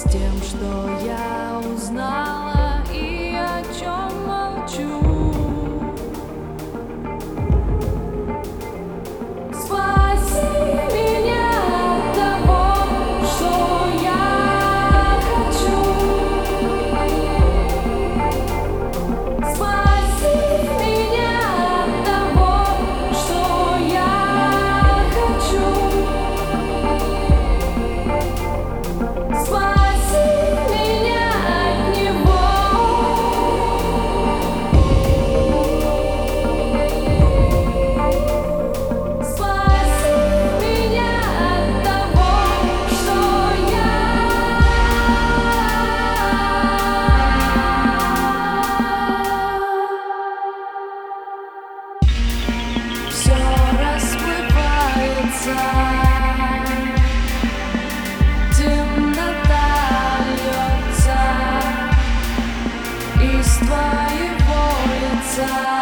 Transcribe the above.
тем, что я узнала и о чем молчу. Спаси меня от того, что я хочу. Спаси меня от того, что я хочу. Спаси меня от него. Спаси меня от того, что все расплывается. Темнота льется из твоего лица.